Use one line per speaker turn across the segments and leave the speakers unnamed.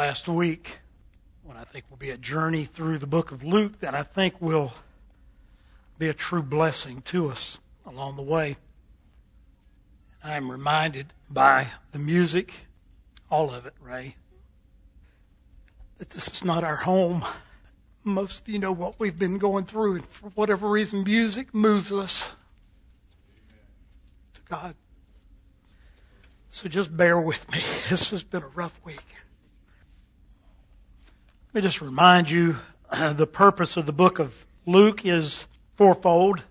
last week when I think will be a journey through the book of Luke that I think will be a true blessing to us along the way. I am reminded by the music, all of it, Ray, that this is not our home. Most of you know what we've been going through, and for whatever reason, music moves us to God. So just bear with me. This has been a rough week. Let me just remind you, the purpose of the book of Luke is fourfold.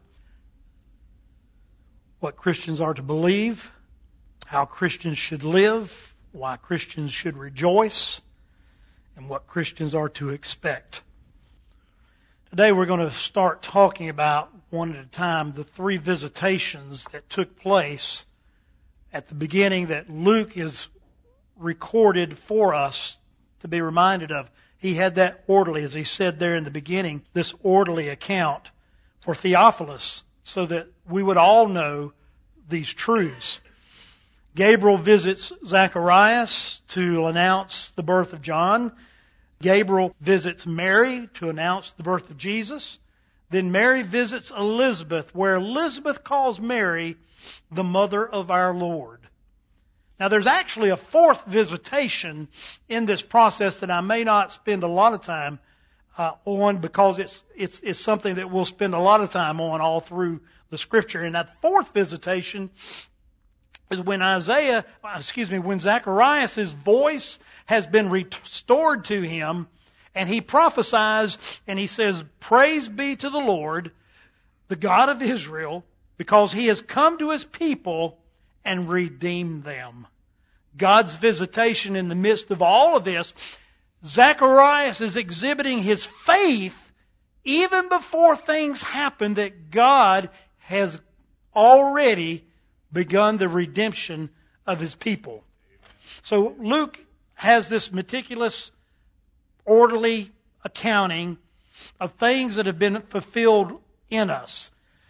What Christians are to believe, how Christians should live, why Christians should rejoice, and what Christians are to expect. Today we're going to start talking about, one at a time, the three visitations that took place at the beginning that Luke is recorded for us to be reminded of. He had that orderly, as he said there in the beginning, this orderly account for Theophilus so that we would all know these truths. Gabriel visits Zacharias to announce the birth of John. Gabriel visits Mary to announce the birth of Jesus. Then Mary visits Elizabeth, where Elizabeth calls Mary the mother of our Lord. Now there's actually a fourth visitation in this process that I may not spend a lot of time on, because it's something that we'll spend a lot of time on all through the Scripture. And that fourth visitation is when when Zacharias' voice has been restored to him, and he prophesies and he says, "Praise be to the Lord, the God of Israel, because He has come to His people and redeemed them." God's visitation in the midst of all of this, Zacharias is exhibiting his faith even before things happen, that God has already begun the redemption of His people. So Luke has this meticulous, orderly accounting of things that have been fulfilled in us.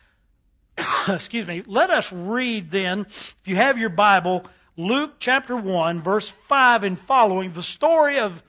Excuse me. Let us read then, if you have your Bible, Luke chapter 1, verse 5 and following, the story of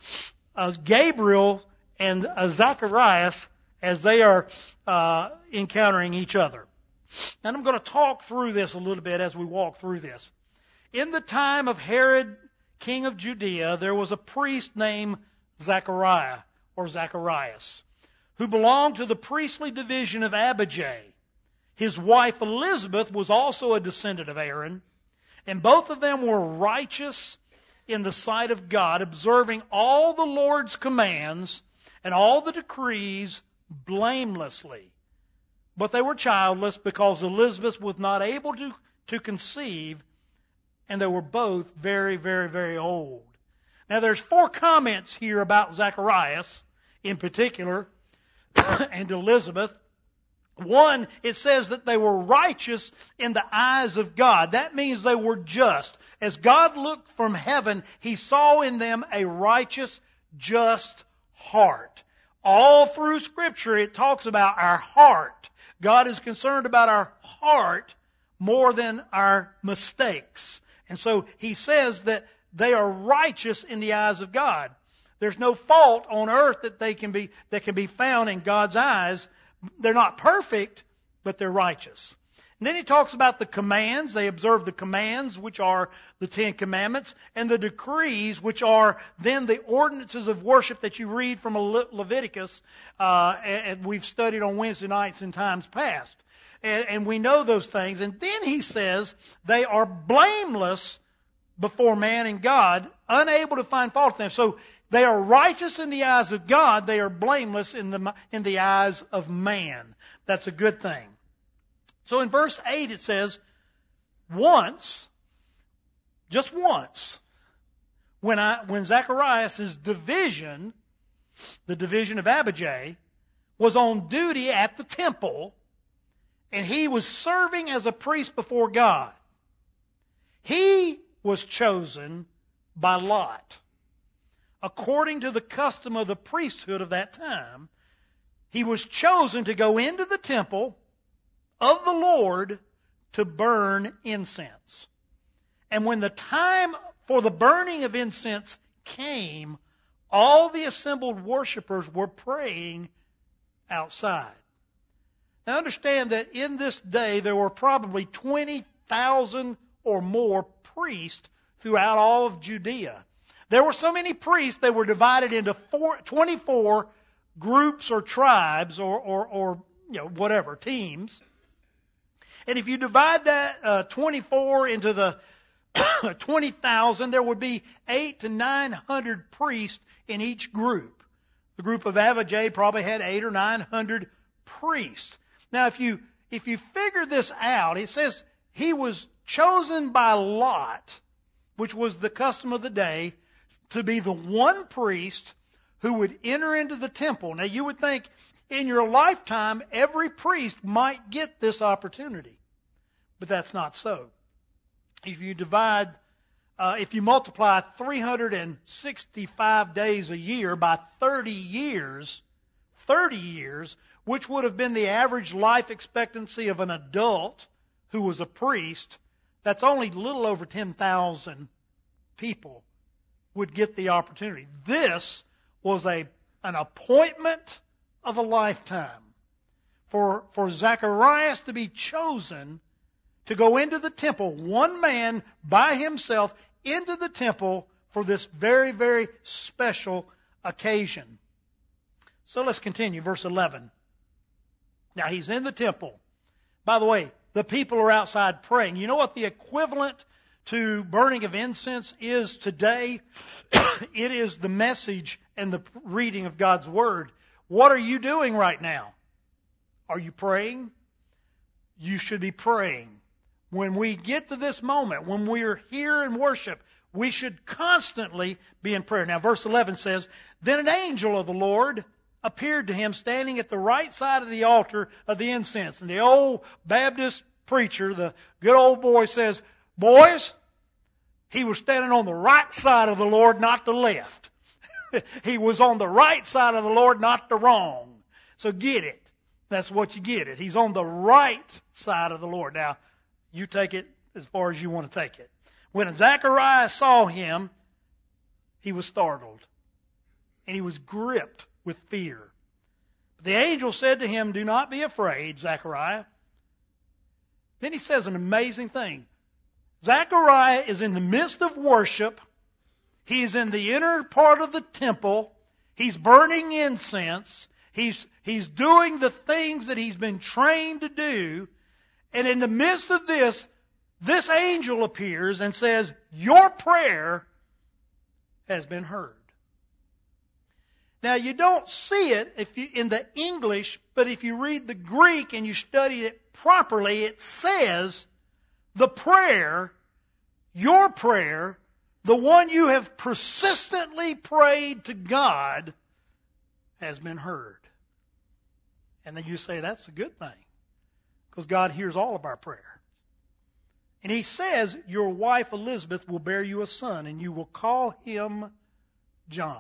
Gabriel and Zacharias as they are encountering each other. And I'm going to talk through this a little bit as we walk through this. In the time of Herod, king of Judea, there was a priest named Zachariah, or Zacharias, who belonged to the priestly division of Abijah. His wife Elizabeth was also a descendant of Aaron, and both of them were righteous in the sight of God, observing all the Lord's commands and all the decrees blamelessly. But they were childless because Elizabeth was not able to conceive, and they were both very, very, very old. Now there's four comments here about Zacharias in particular and Elizabeth. One, it says that they were righteous in the eyes of God. That means they were just. As God looked from heaven, He saw in them a righteous, just heart. All through Scripture, it talks about our heart. God is concerned about our heart more than our mistakes. And so He says that they are righteous in the eyes of God. There's no fault on earth that can be found in God's eyes. They're not perfect, but they're righteous. And then he talks about the commands. They observe the commands, which are the Ten Commandments, and the decrees, which are then the ordinances of worship that you read from Leviticus, and we've studied on Wednesday nights in times past. And we know those things. And then he says they are blameless before man and God, unable to find fault in them. So they are righteous in the eyes of God. They are blameless in the eyes of man. That's a good thing. So in verse 8 it says, just once, when Zacharias' division, the division of Abijah, was on duty at the temple, and he was serving as a priest before God, he was chosen by lot. According to the custom of the priesthood of that time, he was chosen to go into the temple of the Lord to burn incense. And when the time for the burning of incense came, all the assembled worshipers were praying outside. Now understand that in this day there were probably 20,000 or more priests throughout all of Judea. There were so many priests they were divided into 24 groups or tribes or whatever, teams. And if you divide that 24 into the 20,000, there would be 800 to 900 priests in each group. The group of Abijah probably had 800 or 900 priests. Now, if you figure this out, it says he was chosen by lot, which was the custom of the day, to be the one priest who would enter into the temple. Now, you would think in your lifetime, every priest might get this opportunity. But that's not so. If you multiply 365 days a year by 30 years, which would have been the average life expectancy of an adult who was a priest, that's only a little over 10,000 people would get the opportunity. This was an appointment of a lifetime for Zacharias to be chosen to go into the temple, one man by himself into the temple for this very, very special occasion. So let's continue, verse 11. Now he's in the temple. By the way, the people are outside praying. You know what the equivalent to burning of incense is today? It is the message and the reading of God's Word. What are you doing right now? Are you praying? You should be praying. When we get to this moment, when we're here in worship, we should constantly be in prayer. Now, verse 11 says, Then an angel of the Lord appeared to him standing at the right side of the altar of the incense. And the old Baptist preacher, the good old boy, says, Boys, he was standing on the right side of the Lord, not the left. He was on the right side of the Lord, not the wrong. So get it. That's what you get it. He's on the right side of the Lord. Now, you take it as far as you want to take it. When Zacharias saw him, he was startled. And he was gripped with fear. But the angel said to him, Do not be afraid, Zechariah. Then he says an amazing thing. Zechariah is in the midst of worship. He's in the inner part of the temple. He's burning incense. He's doing the things that he's been trained to do. And in the midst of this angel appears and says, Your prayer has been heard. Now, you don't see it in the English, but if you read the Greek and you study it properly, it says the prayer, your prayer, the one you have persistently prayed to God, has been heard. And then you say, that's a good thing, because God hears all of our prayer. And he says, your wife Elizabeth will bear you a son, and you will call him John.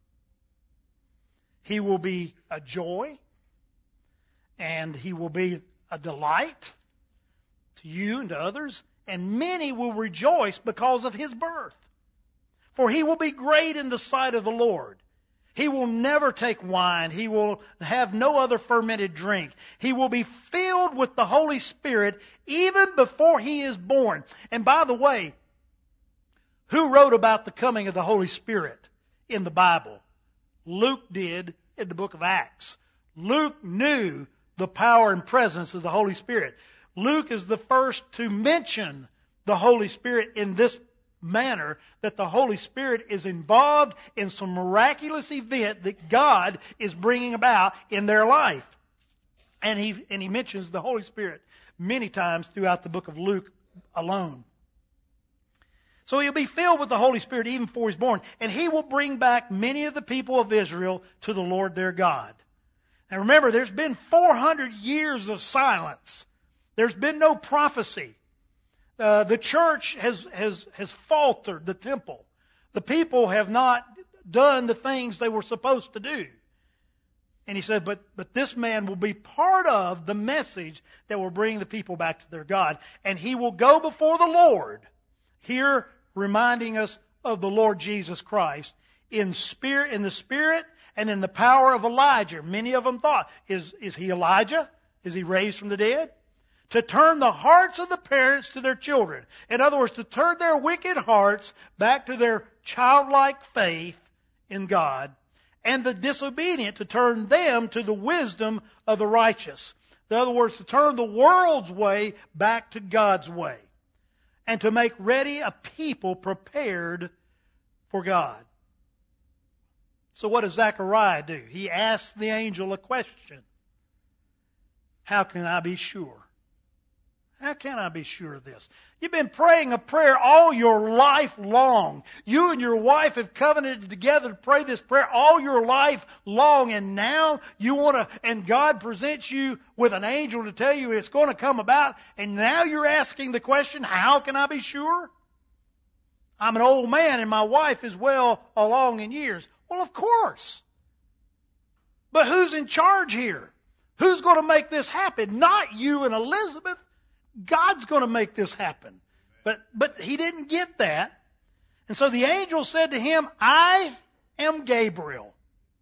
He will be a joy, and he will be a delight to you and to others, and many will rejoice because of his birth. For he will be great in the sight of the Lord. He will never take wine. He will have no other fermented drink. He will be filled with the Holy Spirit even before he is born. And by the way, who wrote about the coming of the Holy Spirit in the Bible? Luke did in the book of Acts. Luke knew the power and presence of the Holy Spirit. Luke is the first to mention the Holy Spirit in this manner, that the Holy Spirit is involved in some miraculous event that God is bringing about in their life. And he mentions the Holy Spirit many times throughout the book of Luke alone. So he'll be filled with the Holy Spirit even before he's born. And he will bring back many of the people of Israel to the Lord their God. Now remember, there's been 400 years of silence. There's been no prophecy. The church has faltered, the temple. The people have not done the things they were supposed to do. And he said, but this man will be part of the message that will bring the people back to their God. And he will go before the Lord, here reminding us of the Lord Jesus Christ, in the spirit and in the power of Elijah. Many of them thought, is he Elijah? Is he raised from the dead? To turn the hearts of the parents to their children. In other words, to turn their wicked hearts back to their childlike faith in God, and the disobedient to turn them to the wisdom of the righteous. In other words, to turn the world's way back to God's way, and to make ready a people prepared for God. So what does Zechariah do? He asks the angel a question. How can I be sure? How can I be sure of this? You've been praying a prayer all your life long. You and your wife have covenanted together to pray this prayer all your life long, and now you want to, and God presents you with an angel to tell you it's going to come about, and now you're asking the question, how can I be sure? I'm an old man and my wife is well along in years. Well, of course. But who's in charge here? Who's going to make this happen? Not you and Elizabeth. God's going to make this happen. But he didn't get that. And so the angel said to him, I am Gabriel.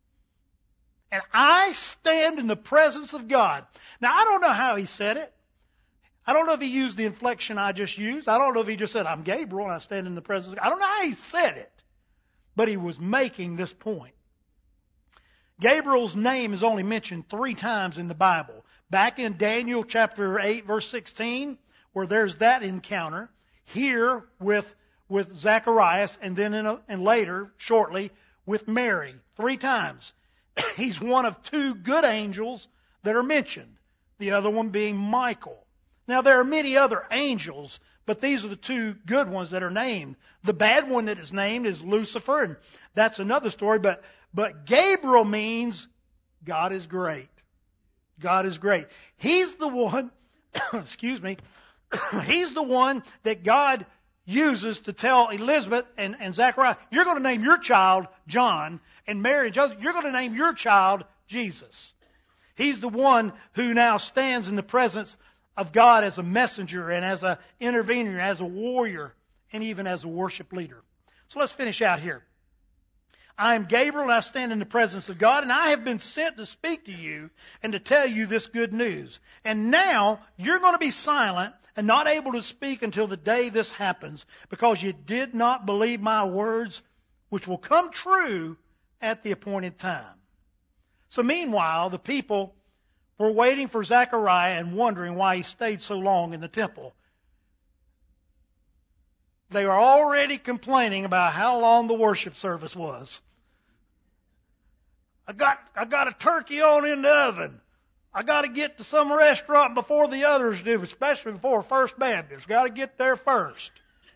And I stand in the presence of God. Now, I don't know how he said it. I don't know if he used the inflection I just used. I don't know if he just said, I'm Gabriel and I stand in the presence of God. I don't know how he said it. But he was making this point. Gabriel's name is only mentioned 3 times in the Bible. Back in Daniel chapter 8, verse 16, where there's that encounter. Here with Zacharias, and then and later, shortly, with Mary. 3 times. He's one of 2 good angels that are mentioned. The other one being Michael. Now, there are many other angels, but these are the 2 good ones that are named. The bad one that is named is Lucifer, and that's another story. But Gabriel means God is great. God is great. He's the one, excuse me, he's the one that God uses to tell Elizabeth and Zachariah, you're going to name your child John, and Mary and Joseph, you're going to name your child Jesus. He's the one who now stands in the presence of God as a messenger and as an intervener, as a warrior, and even as a worship leader. So let's finish out here. I am Gabriel, and I stand in the presence of God, and I have been sent to speak to you and to tell you this good news. And now you're going to be silent and not able to speak until the day this happens, because you did not believe my words, which will come true at the appointed time. So meanwhile, the people were waiting for Zechariah and wondering why he stayed so long in the temple. They were already complaining about how long the worship service was. I got a turkey on in the oven. I got to get to some restaurant before the others do, especially before First Baptist. Got to get there first.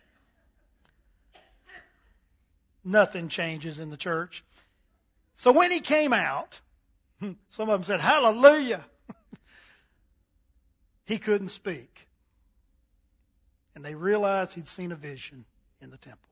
Nothing changes in the church. So when he came out, some of them said, hallelujah. He couldn't speak. And they realized he'd seen a vision in the temple.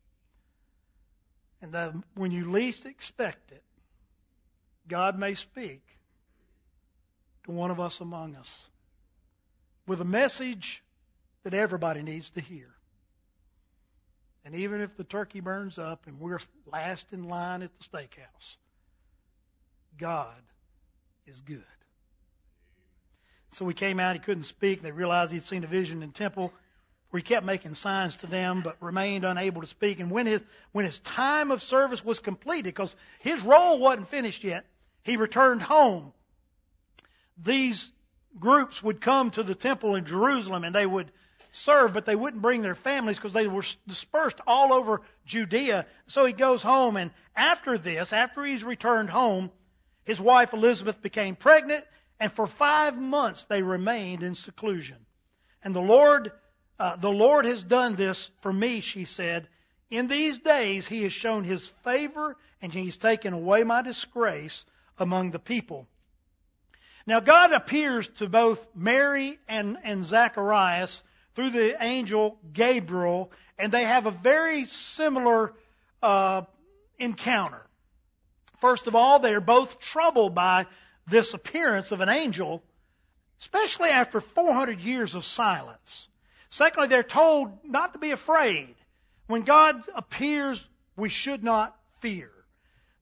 And that when you least expect it, God may speak to one of us among us with a message that everybody needs to hear. And even if the turkey burns up and we're last in line at the steakhouse, God is good. So he came out, he couldn't speak. They realized he'd seen a vision in the temple where he kept making signs to them but remained unable to speak. And when his time of service was completed, because his role wasn't finished yet, he returned home. These groups would come to the temple in Jerusalem and they would serve, but they wouldn't bring their families because they were dispersed all over Judea. So he goes home, and after he's returned home, his wife Elizabeth became pregnant, and for 5 months they remained in seclusion. And the Lord has done this for me, she said. In these days he has shown his favor, and he's taken away my disgrace among the people. Now God appears to both Mary and Zacharias through the angel Gabriel, and they have a very similar encounter. First of all, they are both troubled by this appearance of an angel, especially after 400 years of silence. Secondly, they're told not to be afraid. When God appears, we should not fear.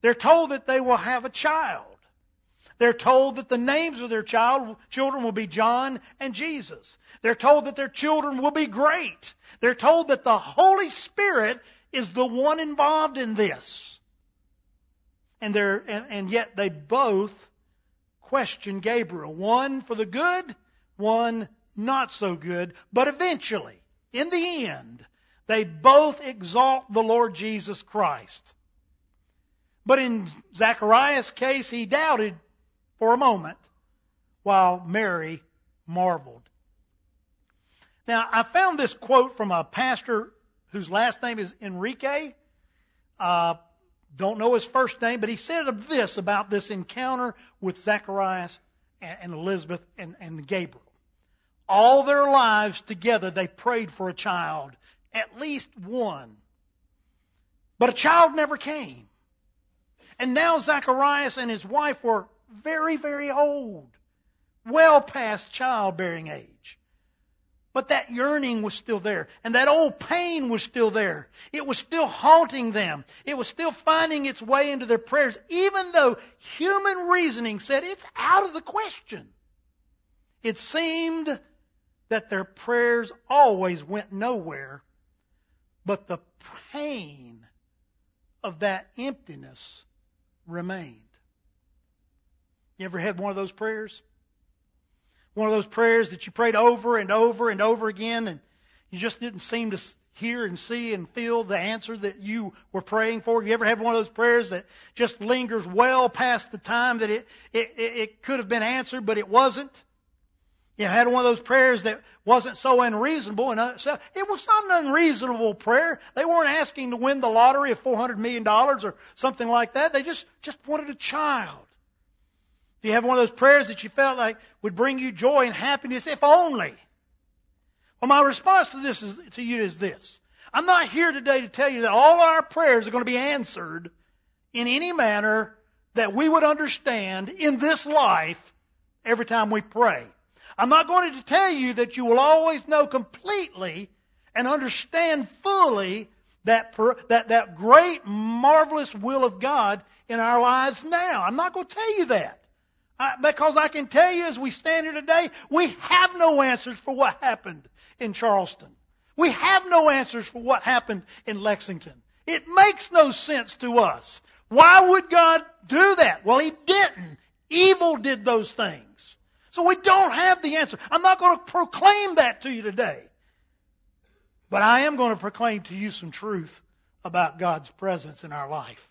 They're told that they will have a child. They're told that the names of their children will be John and Jesus. They're told that their children will be great. They're told that the Holy Spirit is the one involved in this. And yet they both question Gabriel. One for the good, one not so good. But eventually, in the end, they both exalt the Lord Jesus Christ. But in Zacharias' case, he doubted for a moment while Mary marveled. Now, I found this quote from a pastor whose last name is Enrique. Don't know his first name, but he said this about this encounter with Zacharias and Elizabeth and Gabriel. All their lives together, they prayed for a child, at least one. But a child never came. And now Zacharias and his wife were very, very old, well past childbearing age. But that yearning was still there, and that old pain was still there. It was still haunting them. It was still finding its way into their prayers, even though human reasoning said it's out of the question. It seemed that their prayers always went nowhere, but the pain of that emptiness remained. You ever had one of those prayers? One of those prayers that you prayed over and over and over again, and you just didn't seem to hear and see and feel the answer that you were praying for? You ever had one of those prayers that just lingers well past the time that it could have been answered, but it wasn't? You had one of those prayers that wasn't so unreasonable. And so it was not an unreasonable prayer. They weren't asking to win the lottery of $400 million or something like that. They just wanted a child. Do you have one of those prayers that you felt like would bring you joy and happiness, if only? Well, my response to you is this. I'm not here today to tell you that all our prayers are going to be answered in any manner that we would understand in this life every time we pray. I'm not going to tell you that you will always know completely and understand fully that great, marvelous will of God in our lives now. I'm not going to tell you that. Because I can tell you as we stand here today, we have no answers for what happened in Charleston. We have no answers for what happened in Lexington. It makes no sense to us. Why would God do that? Well, He didn't. Evil did those things. So we don't have the answer. I'm not going to proclaim that to you today. But I am going to proclaim to you some truth about God's presence in our life.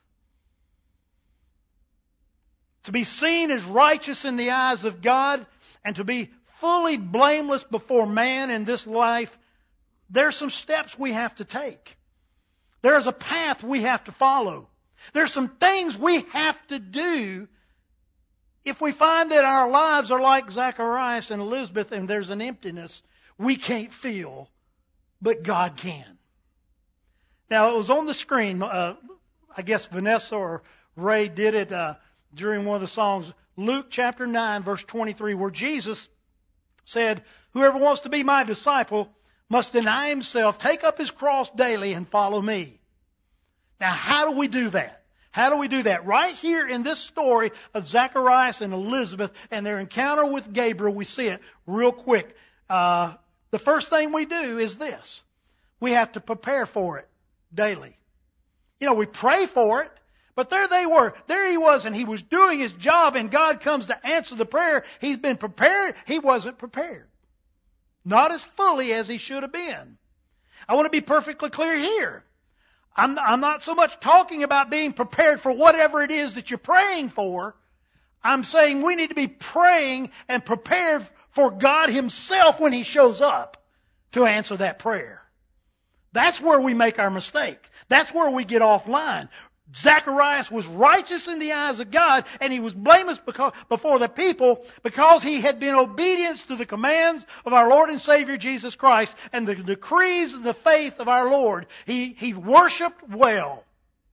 To be seen as righteous in the eyes of God and to be fully blameless before man in this life, there's some steps we have to take. There's a path we have to follow. There's some things we have to do if we find that our lives are like Zacharias and Elizabeth and there's an emptiness we can't feel, but God can. Now, it was on the screen. I guess Vanessa or Ray did it during one of the songs, Luke chapter 9, verse 23, where Jesus said, "Whoever wants to be my disciple must deny himself, take up his cross daily, and follow me." Now, how do we do that? How do we do that? Right here in this story of Zacharias and Elizabeth and their encounter with Gabriel, we see it real quick. The first thing we do is this. We have to prepare for it daily. You know, we pray for it. But there they were. There he was, and he was doing his job, and God comes to answer the prayer. He's been prepared. He wasn't prepared. Not as fully as he should have been. I want to be perfectly clear here. I'm not so much talking about being prepared for whatever it is that you're praying for. I'm saying we need to be praying and prepared for God Himself when He shows up to answer that prayer. That's where we make our mistake. That's where we get offline. Zacharias was righteous in the eyes of God, and he was blameless before the people because he had been obedient to the commands of our Lord and Savior Jesus Christ and the decrees and the faith of our Lord. He worshiped well.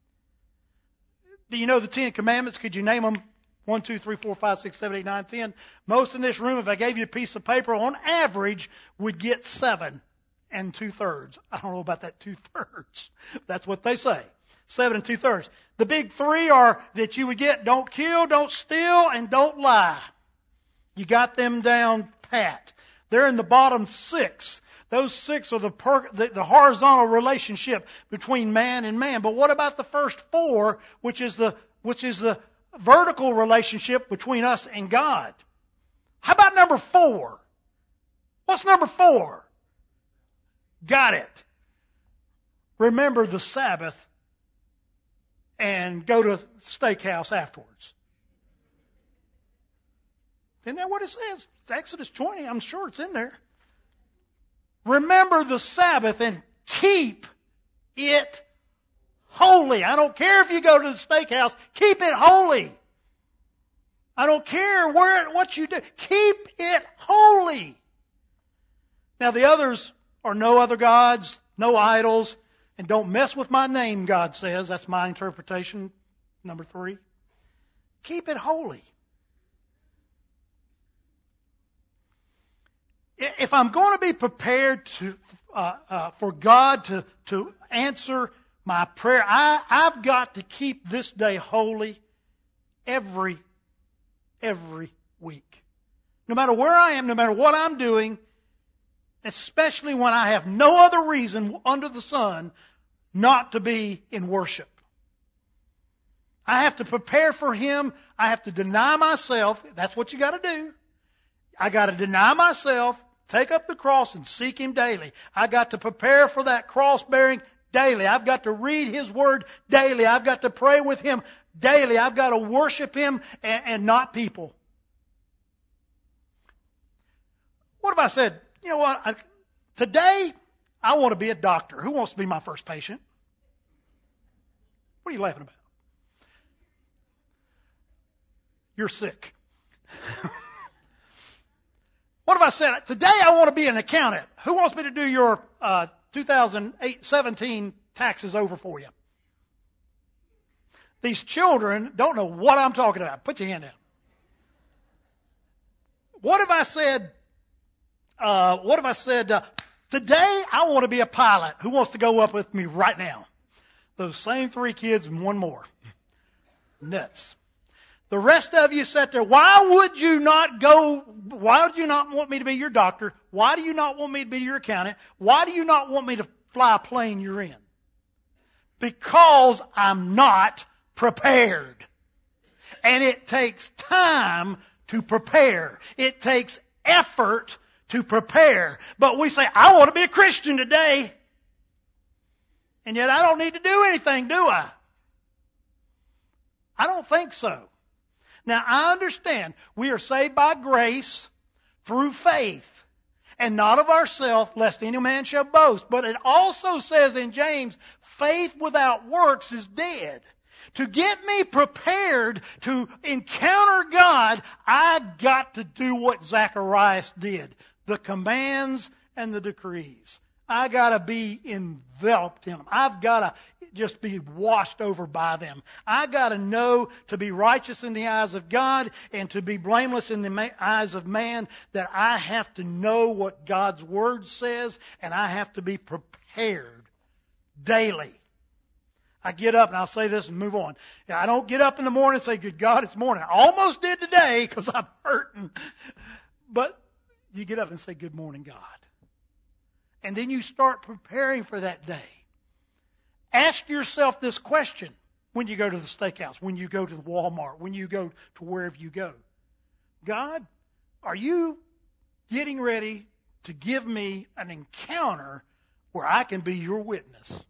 Do you know the 10 Commandments? Could you name them? 1, 2, 3, 4, 5, 6, 7, 8, 9, 10. Most in this room, if I gave you a piece of paper, on average, would get 7 2/3. I don't know about that 2/3. That's what they say. 7 2/3. The big three are that you would get: don't kill, don't steal, and don't lie. You got them down pat. They're in the bottom 6. Those 6 are the horizontal relationship between man and man. But what about the first 4, which is the vertical relationship between us and God? How about number 4? What's number 4? Got it. Remember the Sabbath and go to steakhouse afterwards. Isn't that what it says? It's Exodus 20. I'm sure it's in there. Remember the Sabbath and keep it holy. I don't care if you go to the steakhouse. Keep it holy. I don't care what you do. Keep it holy. Now the others are no other gods, no idols, and don't mess with my name, God says. That's my interpretation, number 3. Keep it holy. If I'm going to be prepared for God to answer my prayer, I've got to keep this day holy every week. No matter where I am, no matter what I'm doing, especially when I have no other reason under the sun not to be in worship. I have to prepare for Him. I have to deny myself. That's what you got to do. I got to deny myself, take up the cross, and seek Him daily. I got to prepare for that cross bearing daily. I've got to read His Word daily. I've got to pray with Him daily. I've got to worship Him and not people. What if I said, you know what, today I want to be a doctor. Who wants to be my first patient? What are you laughing about? You're sick. What if I said, today I want to be an accountant? Who wants me to do your 2017 taxes over for you? These children don't know what I'm talking about. Put your hand down. What if I said, today I want to be a pilot? Who wants to go up with me right now? Those same 3 kids and one more. Nuts. The rest of you sat there. Why would you not go? Why would you not want me to be your doctor? Why do you not want me to be your accountant? Why do you not want me to fly a plane you're in? Because I'm not prepared. And it takes time to prepare. It takes effort to prepare. But we say, I want to be a Christian today. And yet I don't need to do anything, do I? I don't think so. Now, I understand we are saved by grace through faith, and not of ourselves, lest any man shall boast. But it also says in James, faith without works is dead. To get me prepared to encounter God, I got to do what Zacharias did. The commands and the decrees. I got to be enveloped in them. I've got to just be washed over by them. I got to know to be righteous in the eyes of God and to be blameless in the eyes of man, that I have to know what God's Word says, and I have to be prepared daily. I get up, and I'll say this and move on. I don't get up in the morning and say, good God, it's morning. I almost did today because I'm hurting. But you get up and say, good morning, God. And then you start preparing for that day. Ask yourself this question when you go to the steakhouse, when you go to the Walmart, when you go to wherever you go. God, are you getting ready to give me an encounter where I can be your witness?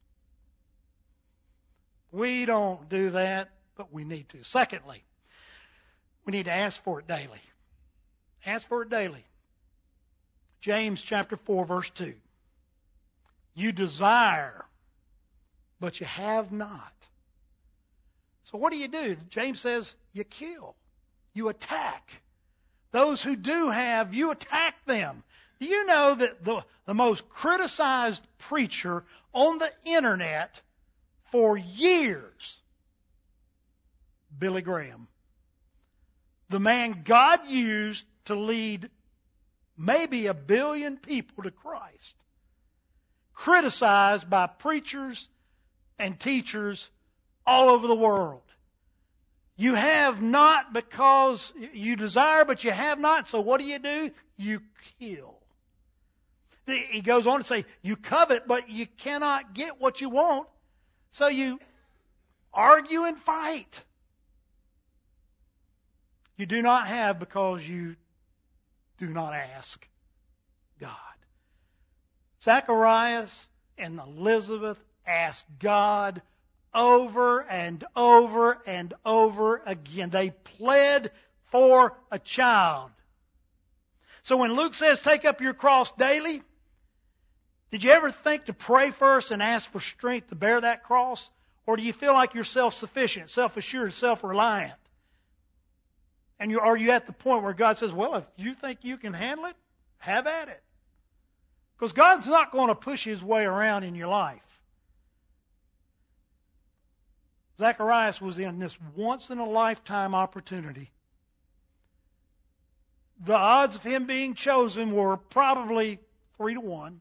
We don't do that, but we need to. Secondly, we need to ask for it daily. Ask for it daily. James chapter 4, verse 2. You desire, but you have not. So what do? James says you kill. You attack. Those who do have, you attack them. Do you know that the most criticized preacher on the internet for years, Billy Graham, the man God used to lead maybe 1 billion people to Christ, criticized by preachers and teachers all over the world. You have not because you desire, but you have not. So what do? You kill. He goes on to say, you covet, but you cannot get what you want. So you argue and fight. You do not have because you do not ask God. Zacharias and Elizabeth asked God over and over and over again. They pled for a child. So when Luke says, take up your cross daily, did you ever think to pray first and ask for strength to bear that cross? Or do you feel like you're self-sufficient, self-assured, self-reliant? And are you at the point where God says, well, if you think you can handle it, have at it. Because God's not going to push His way around in your life. Zacharias was in this once-in-a-lifetime opportunity. The odds of him being chosen were probably 3-1.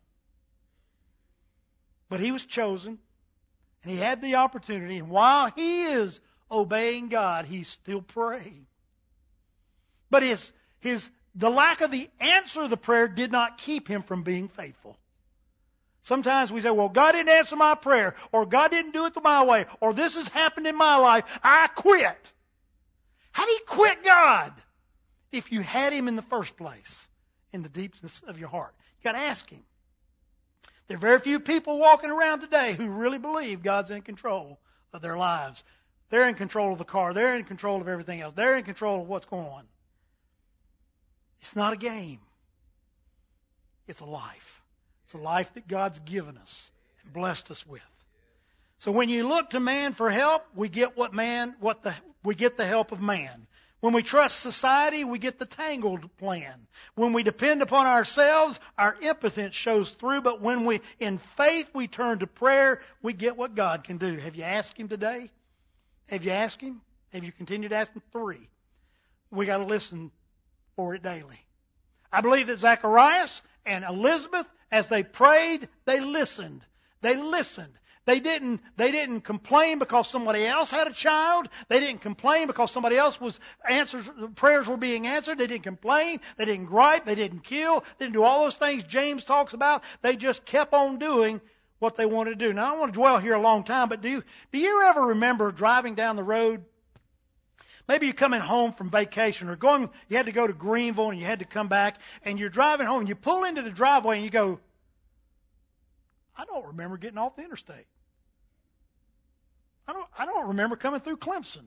But he was chosen, and he had the opportunity. And while he is obeying God, he's still praying. But the lack of the answer to the prayer did not keep him from being faithful. Sometimes we say, well, God didn't answer my prayer, or God didn't do it my way, or this has happened in my life. I quit. How do you quit God? If you had Him in the first place, in the deepness of your heart. You got to ask Him. There are very few people walking around today who really believe God's in control of their lives. They're in control of the car. They're in control of everything else. They're in control of what's going on. It's not a game. It's a life. It's a life that God's given us and blessed us with. So when you look to man for help, we get we get the help of man. When we trust society, we get the tangled plan. When we depend upon ourselves, our impotence shows through. But when in faith, we turn to prayer, we get what God can do. Have you asked Him today? Have you asked Him? Have you continued to ask Him? 3. We got to listen for it daily. I believe that Zacharias and Elizabeth, as they prayed, they listened. They listened. They didn't complain because somebody else had a child. They didn't complain because somebody else prayers were being answered. They didn't complain. They didn't gripe. They didn't kill. They didn't do all those things James talks about. They just kept on doing what they wanted to do. Now, I don't want to dwell here a long time, but do you ever remember driving down the road? Maybe you're coming home from vacation or you had to go to Greenville and you had to come back, and you're driving home and you pull into the driveway and you go, I don't remember getting off the interstate. I don't remember coming through Clemson.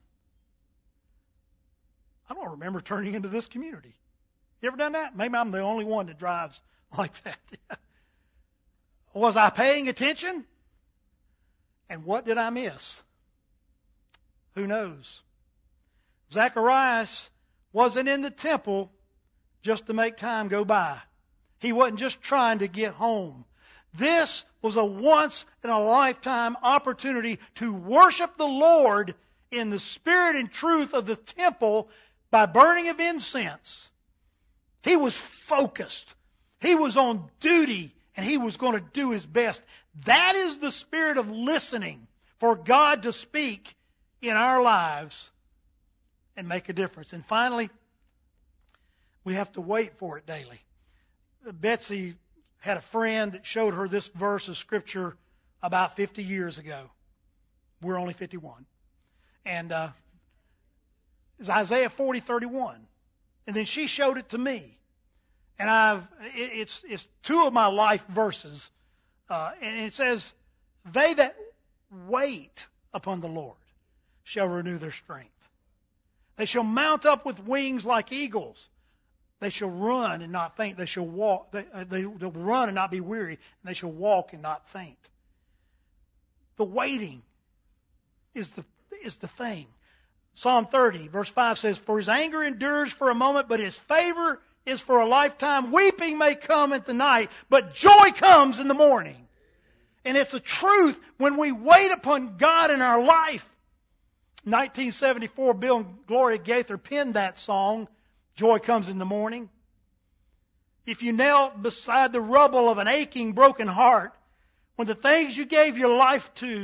I don't remember turning into this community. You ever done that? Maybe I'm the only one that drives like that. Was I paying attention? And what did I miss? Who knows? Zacharias wasn't in the temple just to make time go by. He wasn't just trying to get home. This was a once-in-a-lifetime opportunity to worship the Lord in the spirit and truth of the temple by burning of incense. He was focused. He was on duty, and he was going to do his best. That is the spirit of listening for God to speak in our lives and make a difference. And finally, we have to wait for it daily. Betsy had a friend that showed her this verse of Scripture about 50 years ago. We're only 51. And it's Isaiah 40:31. And then she showed it to me. And it's 2 of my life verses. And it says, they that wait upon the Lord shall renew their strength. They shall mount up with wings like eagles. They shall run and not faint. They shall walk. They'll run and not be weary. And they shall walk and not faint. The waiting is the thing. Psalm 30, verse 5 says, for his anger endures for a moment, but his favor is for a lifetime. Weeping may come at the night, but joy comes in the morning. And it's a truth when we wait upon God in our life. 1974, Bill and Gloria Gaither penned that song, Joy Comes in the Morning. If you knelt beside the rubble of an aching, broken heart, when the things you gave your life to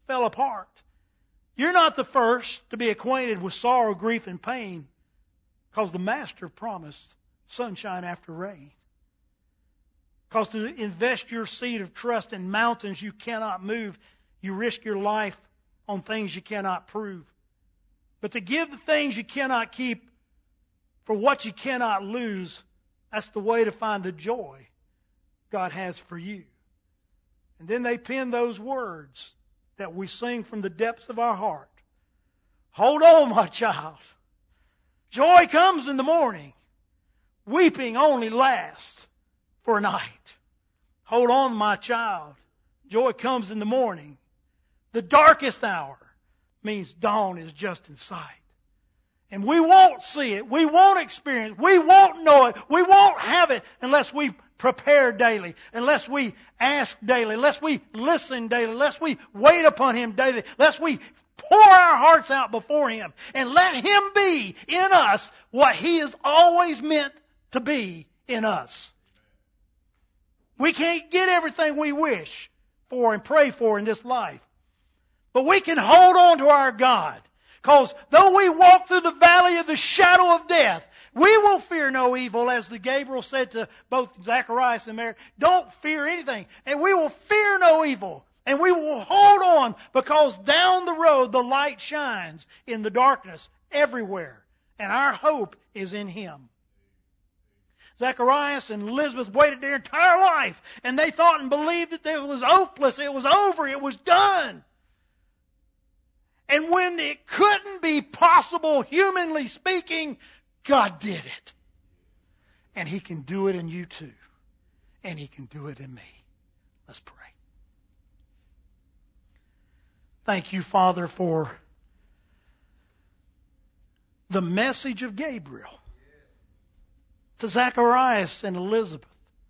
fell apart. You're not the first to be acquainted with sorrow, grief, and pain, because the Master promised sunshine after rain. Because to invest your seed of trust in mountains you cannot move, you risk your life on things you cannot prove. But to give the things you cannot keep for what you cannot lose, that's the way to find the joy God has for you. And then they pen those words that we sing from the depths of our heart. Hold on, my child. Joy comes in the morning. Weeping only lasts for a night. Hold on, my child. Joy comes in the morning. The darkest hour means dawn is just in sight. And we won't see it. We won't experience it. We won't know it. We won't have it unless we prepare daily, unless we ask daily, unless we listen daily, unless we wait upon Him daily, unless we pour our hearts out before Him and let Him be in us what He has always meant to be in us. We can't get everything we wish for and pray for in this life. But we can hold on to our God. Because though we walk through the valley of the shadow of death, we will fear no evil, as the Gabriel said to both Zacharias and Mary. Don't fear anything. And we will fear no evil. And we will hold on, because down the road the light shines in the darkness everywhere. And our hope is in Him. Zacharias and Elizabeth waited their entire life, and they thought and believed that it was hopeless, it was over, it was done. And when it couldn't be possible, humanly speaking, God did it. And He can do it in you too. And He can do it in me. Let's pray. Thank you, Father, for the message of Gabriel to Zacharias and Elizabeth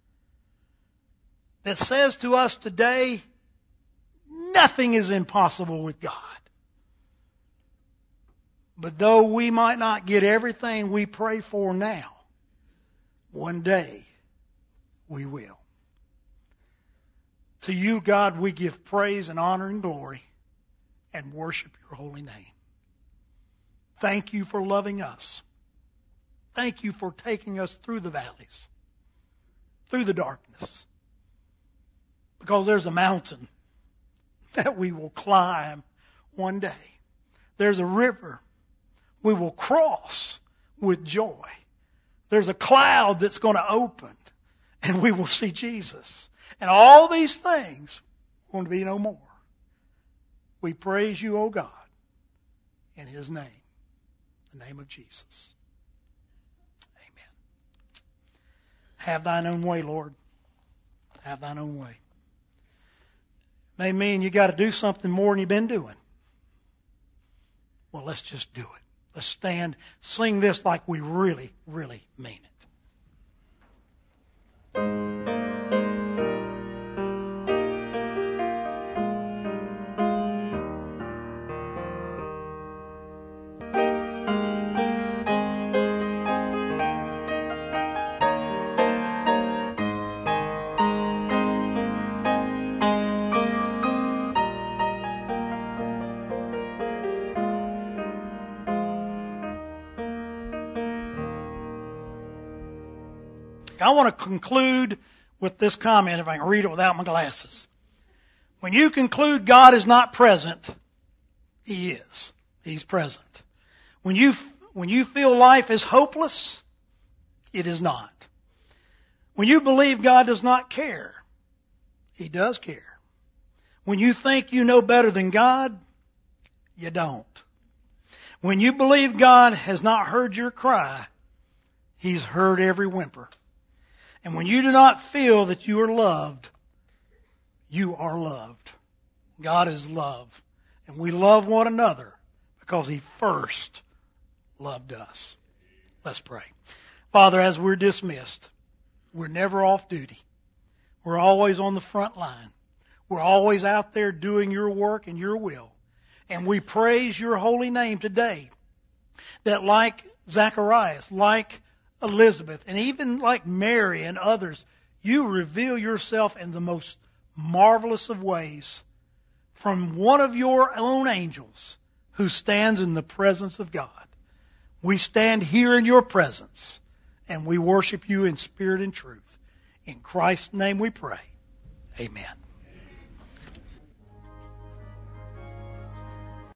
that says to us today, nothing is impossible with God. But though we might not get everything we pray for now, one day we will. To you, God, we give praise and honor and glory and worship your holy name. Thank you for loving us. Thank you for taking us through the valleys, through the darkness. Because there's a mountain that we will climb one day. There's a river we will cross with joy. There's a cloud that's going to open, and we will see Jesus. And all these things are going to be no more. We praise you, O God, in His name, the name of Jesus. Amen. Have thine own way, Lord. Have thine own way. May mean you got to do something more than you've been doing. Well, let's just do it. Let's stand, sing this like we really, really mean it. I want to conclude with this comment, if I can read it without my glasses. When you conclude God is not present, He is. He's present. When you feel life is hopeless, it is not. When you believe God does not care, He does care. When you think you know better than God, you don't. When you believe God has not heard your cry, He's heard every whimper. And when you do not feel that you are loved, you are loved. God is love. And we love one another because He first loved us. Let's pray. Father, as we're dismissed, we're never off duty. We're always on the front line. We're always out there doing your work and your will. And we praise your holy name today, that like Zacharias, like Elizabeth, and even like Mary and others, you reveal yourself in the most marvelous of ways from one of your own angels who stands in the presence of God. We stand here in your presence, and we worship you in spirit and truth. In Christ's name we pray. Amen.